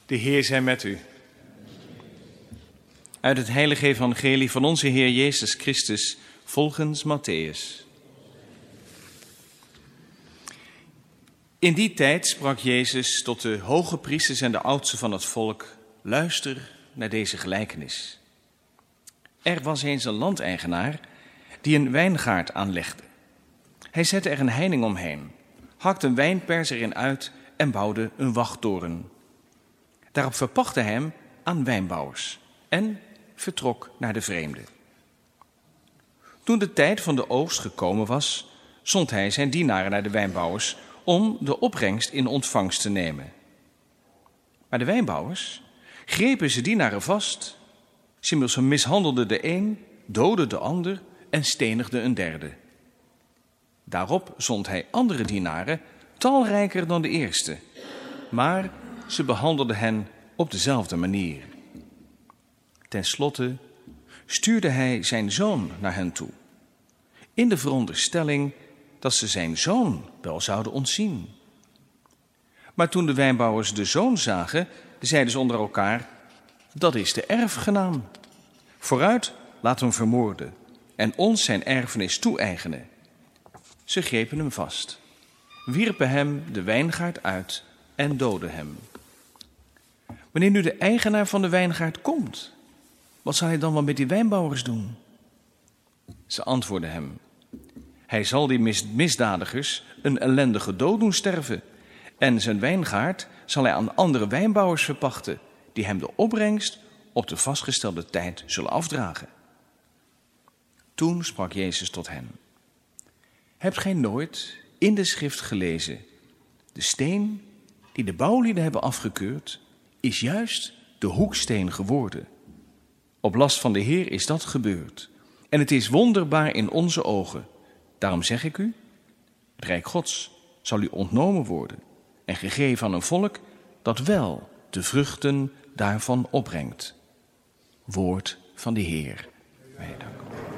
De Heer zij met u. Uit het heilige evangelie van onze Heer Jezus Christus volgens Mattheüs. In die tijd sprak Jezus tot de hoge priesters en de oudsten van het volk: luister naar deze gelijkenis. Er was eens een landeigenaar die een wijngaard aanlegde. Hij zette er een heining omheen, hakte een wijnpers erin uit en bouwde een wachttoren. Daarop verpachtte hij hem aan wijnbouwers en vertrok naar de vreemde. Toen de tijd van de oogst gekomen was, zond hij zijn dienaren naar de wijnbouwers om de opbrengst in ontvangst te nemen. Maar de wijnbouwers grepen zijn dienaren vast, ze mishandelden de een, doodden de ander en stenigden een derde. Daarop zond hij andere dienaren, talrijker dan de eerste, maar ze behandelden hen op dezelfde manier. Ten slotte stuurde hij zijn zoon naar hen toe, in de veronderstelling dat ze zijn zoon wel zouden ontzien. Maar toen de wijnbouwers de zoon zagen, zeiden ze onder elkaar: dat is de erfgenaam. Vooruit, laat hem vermoorden en ons zijn erfenis toe-eigenen. Ze grepen hem vast, wierpen hem de wijngaard uit en doodden hem. Wanneer nu de eigenaar van de wijngaard komt, wat zal hij dan wel met die wijnbouwers doen? Ze antwoordden hem: hij zal die misdadigers een ellendige dood doen sterven, en zijn wijngaard zal hij aan andere wijnbouwers verpachten, die hem de opbrengst op de vastgestelde tijd zullen afdragen. Toen sprak Jezus tot hen: hebt gij nooit in de schrift gelezen: de steen die de bouwlieden hebben afgekeurd, is juist de hoeksteen geworden. Op last van de Heer is dat gebeurd. En het is wonderbaar in onze ogen. Daarom zeg ik u, het rijk Gods zal u ontnomen worden en gegeven aan een volk dat wel de vruchten daarvan opbrengt. Woord van de Heer. Wij danken.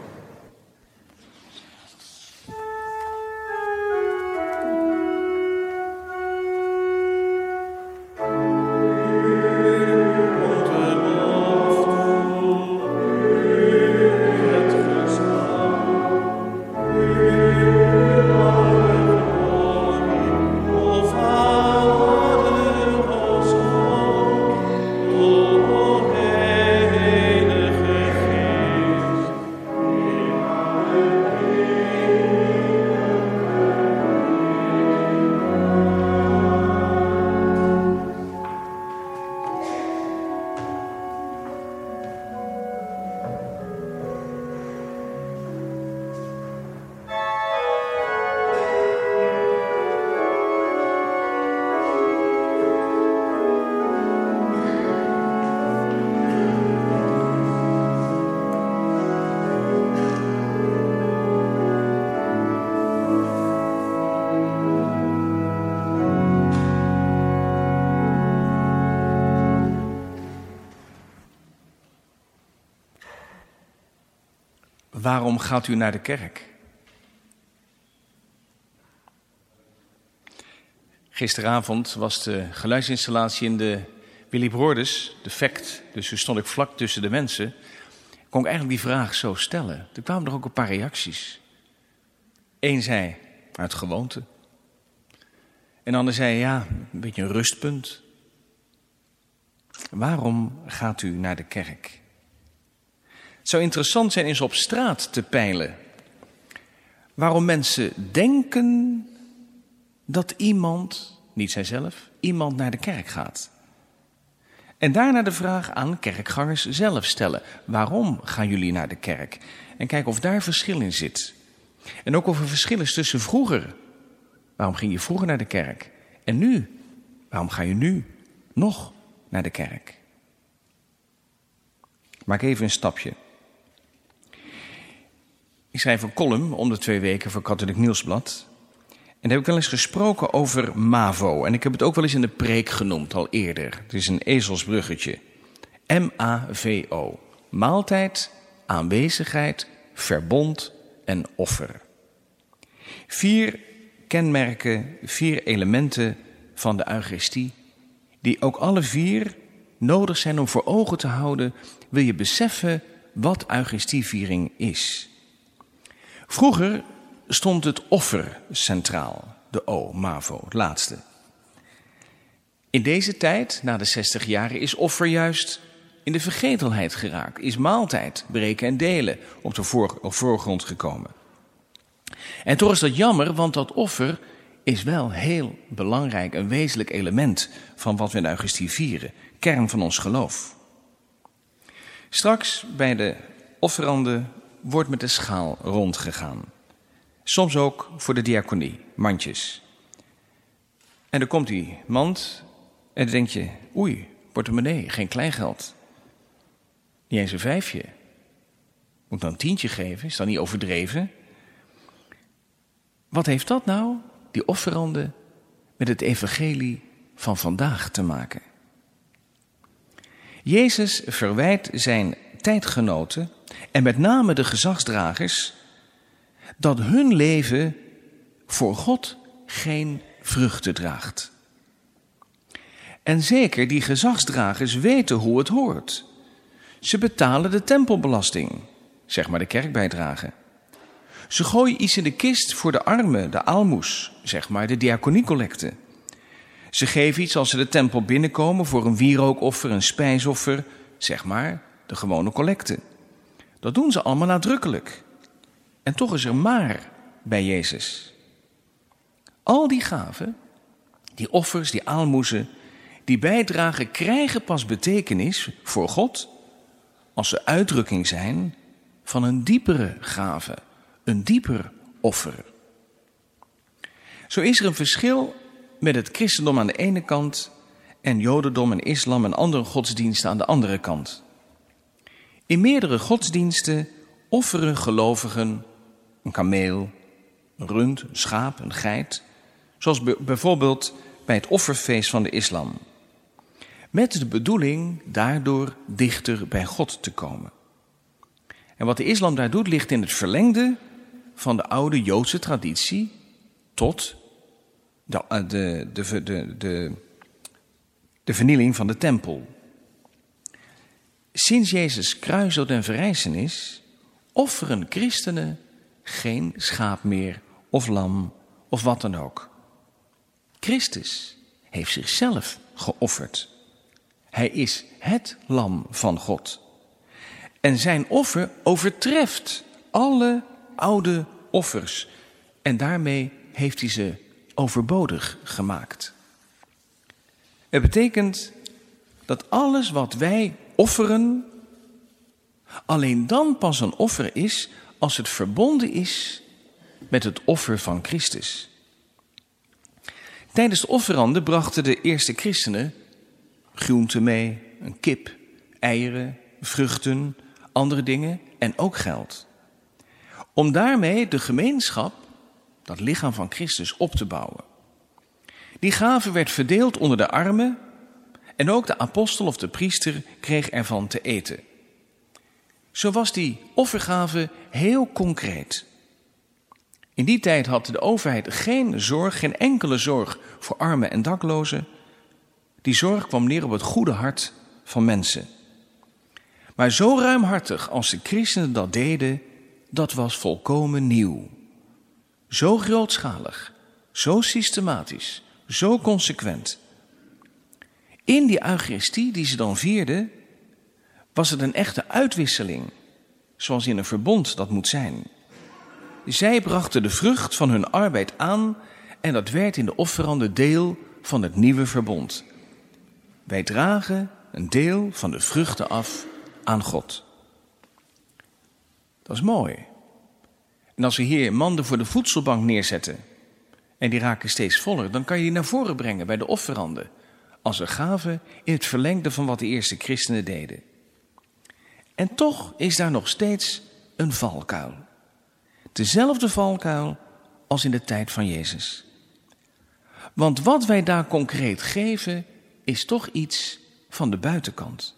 Waarom gaat u naar de kerk? Gisteravond was de geluidsinstallatie in de Willy Broerders, de FECT. Dus toen stond ik vlak tussen de mensen. Kon ik eigenlijk die vraag zo stellen. Er kwamen er ook een paar reacties. Eén zei, uit gewoonte. En de ander zei, ja, een beetje een rustpunt. Waarom gaat u naar de kerk? Het zou interessant zijn eens op straat te peilen waarom mensen denken dat iemand, niet zijzelf, iemand naar de kerk gaat. En daarna de vraag aan kerkgangers zelf stellen: waarom gaan jullie naar de kerk? En kijken of daar verschil in zit. En ook of er verschil is tussen vroeger. Waarom ging je vroeger naar de kerk? En nu? Waarom ga je nu nog naar de kerk? Maak even een stapje. Ik schrijf een column om de 2 weken voor Katholiek Nieuwsblad. En daar heb ik wel eens gesproken over MAVO. En ik heb het ook wel eens in de preek genoemd, al eerder. Het is een ezelsbruggetje. MAVO. Maaltijd, aanwezigheid, verbond en offer. 4 kenmerken, 4 elementen van de Eucharistie die ook alle 4 nodig zijn om voor ogen te houden, wil je beseffen wat Eucharistieviering is. Vroeger stond het offer centraal, de O, MAVO, het laatste. In deze tijd, na de 60 jaren, is offer juist in de vergetelheid geraakt. Is maaltijd, breken en delen op de voorgrond gekomen. En toch is dat jammer, want dat offer is wel heel belangrijk, een wezenlijk element van wat we in de Eucharistie vieren. Kern van ons geloof. Straks bij de offeranden wordt met de schaal rondgegaan. Soms ook voor de diaconie, mandjes. En dan komt die mand en dan denk je, oei, portemonnee, geen kleingeld. Niet eens een 5. Moet dan een 10 geven, is dat niet overdreven? Wat heeft dat nou, die offeranden, met het evangelie van vandaag te maken? Jezus verwijt zijn tijdgenoten en met name de gezagsdragers dat hun leven voor God geen vruchten draagt. En zeker die gezagsdragers weten hoe het hoort. Ze betalen de tempelbelasting, zeg maar de kerkbijdrage. Ze gooien iets in de kist voor de armen, de aalmoes, zeg maar de diaconiecollecte. Ze geven iets als ze de tempel binnenkomen voor een wierookoffer, een spijsoffer, zeg maar de gewone collecte. Dat doen ze allemaal nadrukkelijk. En toch is er maar bij Jezus. Al die gaven, die offers, die aalmoezen, die bijdragen krijgen pas betekenis voor God als ze uitdrukking zijn van een diepere gave, een dieper offer. Zo is er een verschil met het christendom aan de ene kant en jodendom en islam en andere godsdiensten aan de andere kant. In meerdere godsdiensten offeren gelovigen een kameel, een rund, een schaap, een geit, zoals bijvoorbeeld bij het offerfeest van de islam. Met de bedoeling daardoor dichter bij God te komen. En wat de islam daar doet, ligt in het verlengde van de oude Joodse traditie tot de vernieling van de tempel. Sinds Jezus kruisdood en verrijzenis offeren christenen geen schaap meer of lam of wat dan ook. Christus heeft zichzelf geofferd. Hij is het lam van God. En zijn offer overtreft alle oude offers. En daarmee heeft hij ze overbodig gemaakt. Het betekent dat alles wat wij offeren, alleen dan pas een offer is als het verbonden is met het offer van Christus. Tijdens de offeranden brachten de eerste christenen groenten mee, een kip, eieren, vruchten, andere dingen en ook geld. Om daarmee de gemeenschap, dat lichaam van Christus, op te bouwen. Die gave werd verdeeld onder de armen en ook de apostel of de priester kreeg ervan te eten. Zo was die offergave heel concreet. In die tijd had de overheid geen enkele zorg voor armen en daklozen. Die zorg kwam neer op het goede hart van mensen. Maar zo ruimhartig als de christenen dat deden, dat was volkomen nieuw. Zo grootschalig, zo systematisch, zo consequent. In die Eucharistie die ze dan vierden, was het een echte uitwisseling, zoals in een verbond dat moet zijn. Zij brachten de vrucht van hun arbeid aan en dat werd in de offeranden deel van het nieuwe verbond. Wij dragen een deel van de vruchten af aan God. Dat is mooi. En als we hier manden voor de voedselbank neerzetten en die raken steeds voller, dan kan je die naar voren brengen bij de offeranden als een gave in het verlengde van wat de eerste christenen deden. En toch is daar nog steeds een valkuil. Dezelfde valkuil als in de tijd van Jezus. Want wat wij daar concreet geven is toch iets van de buitenkant.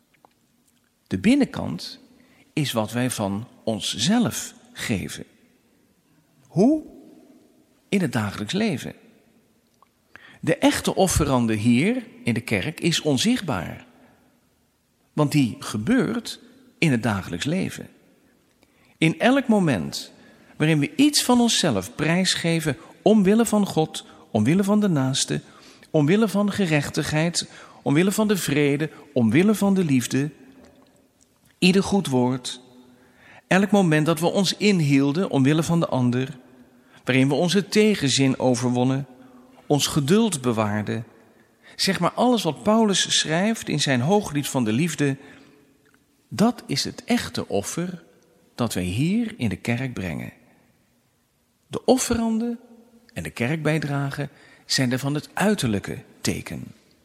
De binnenkant is wat wij van onszelf geven. Hoe? In het dagelijks leven. De echte offerande hier in de kerk is onzichtbaar. Want die gebeurt in het dagelijks leven. In elk moment waarin we iets van onszelf prijsgeven omwille van God, omwille van de naaste, omwille van gerechtigheid, omwille van de vrede, omwille van de liefde. Ieder goed woord, elk moment dat we ons inhielden omwille van de ander, waarin we onze tegenzin overwonnen, ons geduld bewaarden. Zeg maar alles wat Paulus schrijft in zijn hooglied van de liefde, dat is het echte offer dat wij hier in de kerk brengen. De offeranden en de kerkbijdragen zijn daarvan het uiterlijke teken.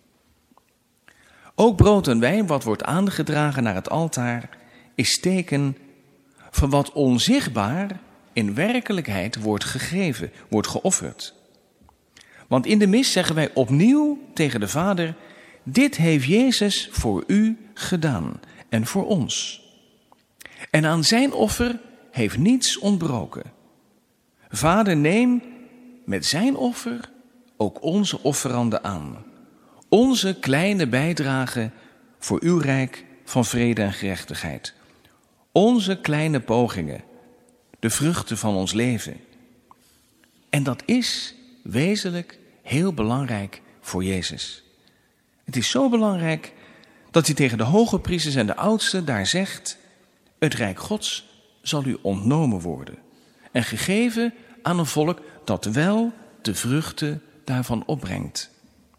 Ook brood en wijn wat wordt aangedragen naar het altaar is teken van wat onzichtbaar in werkelijkheid wordt gegeven, wordt geofferd. Want in de mis zeggen wij opnieuw tegen de Vader: dit heeft Jezus voor u gedaan en voor ons. En aan zijn offer heeft niets ontbroken. Vader, neem met zijn offer ook onze offeranden aan. Onze kleine bijdrage voor uw rijk van vrede en gerechtigheid. Onze kleine pogingen, de vruchten van ons leven. En dat is wezenlijk heel belangrijk voor Jezus. Het is zo belangrijk dat hij tegen de hoge priesters en de oudsten daar zegt: het rijk Gods zal u ontnomen worden en gegeven aan een volk dat wel de vruchten daarvan opbrengt.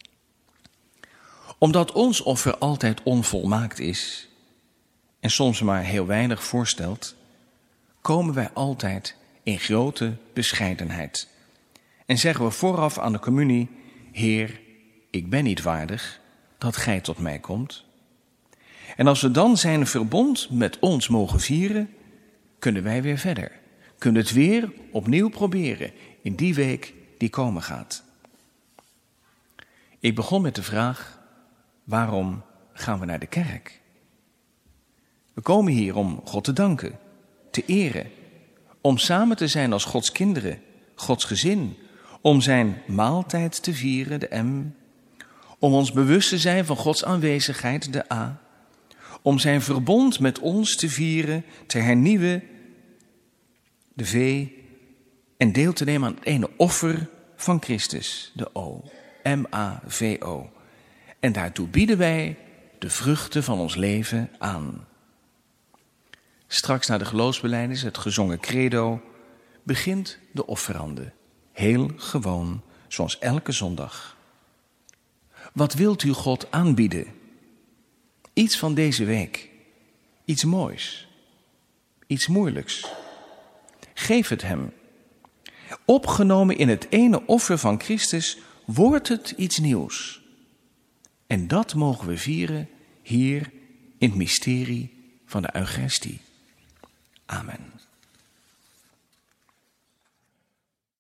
Omdat ons offer altijd onvolmaakt is en soms maar heel weinig voorstelt, komen wij altijd in grote bescheidenheid. En zeggen we vooraf aan de communie: Heer, ik ben niet waardig dat gij tot mij komt. En als we dan zijn verbond met ons mogen vieren, kunnen wij weer verder. Kunnen het weer opnieuw proberen in die week die komen gaat. Ik begon met de vraag: waarom gaan we naar de kerk? We komen hier om God te danken, te eren, om samen te zijn als Gods kinderen, Gods gezin, om zijn maaltijd te vieren, de M, om ons bewust te zijn van Gods aanwezigheid, de A, om zijn verbond met ons te vieren, te hernieuwen, de V, en deel te nemen aan het ene offer van Christus, de O, M-A-V-O. En daartoe bieden wij de vruchten van ons leven aan. Straks na de geloofsbelijdenis, het gezongen credo, begint de offerande. Heel gewoon, zoals elke zondag. Wat wilt u God aanbieden? Iets van deze week. Iets moois. Iets moeilijks. Geef het hem. Opgenomen in het ene offer van Christus wordt het iets nieuws. En dat mogen we vieren hier in het mysterie van de Eucharistie. Amen.